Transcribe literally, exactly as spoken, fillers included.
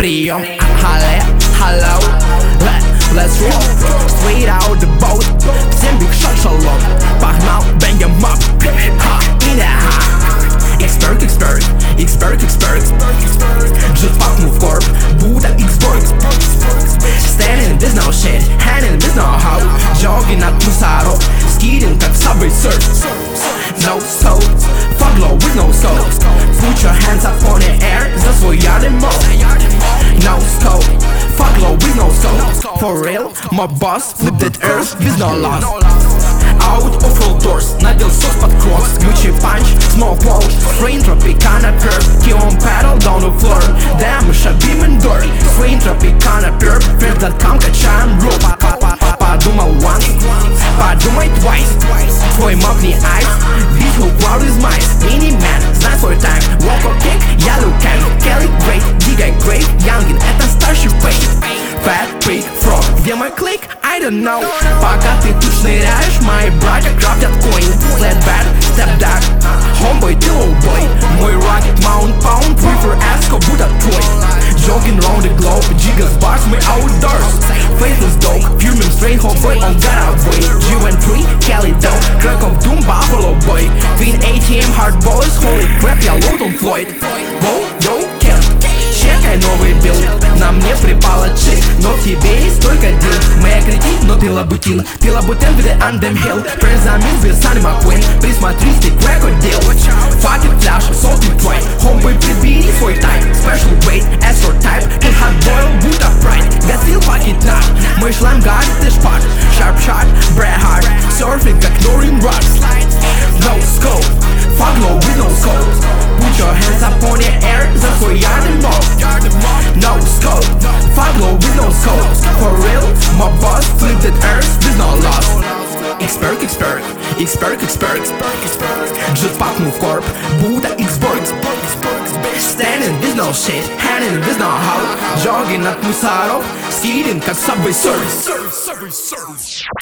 прием, хале, hello, let, let's roll. Straight out the boat, всем big shot шалом. Погнал, bang em up, ha, in the ha. Expert, expert, expert, expert. Jetpack move corp, Buddha expert. Standing with no shit, handing with no how. Jogging от мусоров, skidding как subway surf. No scope, fuck low with no scope. Put your hands up on the air, за свой yard and more. No scope, fuck low with no scope. For real, my boss flip that earth with no loss. Out of all doors, надел сос под кросс. Gucci punch, smoke wall, strain Tropicana perp. Key on pedal down the floor. Damn, шабим indoor. Strain Tropicana perp. First dot com качаем руль. Подумал once, подумай twice. Твой мог не айс, bitch who proud is mine. Mini man, знай свой тайм. Walk or kick, я лукай. Kelly great, двигай great. Youngin, это старший фейс. Fat pig frog, где мой клик? I don't know. Пока ты тут шныряешь, мои братья крафтят коин. Flat bad, step back, homeboy, ты лоубой. Мой rocket mount pound, prefer ass, как будто твой. Jogging round the globe, gigas bars, мы outdoors. Faceless dog, fuming straight, homeboy, on getaway. G one three, Kelly down, crack of doom, buffalo boy. Twin A T M, hard boys, holy crap, я Лондон Флойд. Воу, йоу, Кен, чекай новый билд. На мне припала чик, но в тебе есть только дил. Моя кретин, но ты лабутин. Ты лабутен with the Andem Hill. Презамин без Sunny McQueen. Присмотрись, ты крокодил. Fuck it, фляж, солт и твой. Homeboy, прибери свой тайм. Special weight, Astro type. Тут hot boil, будто прайд. Гасил пакетак. Мой шлем гадит и шпак. Sharp shot, Bret Hart. Surfing как Noreen Rocks. No scope, fuck low with no scope. Put your hands up on the air, за свой yard and more. No scope, fuck low with no scope. For real, my boss flip that earth with no loss. Expert, expert, expert, expert. Jetpack move corp, Buddha expert. Standing with no shit, handing with no how. Jogging от мусоров, skidding как subway surf.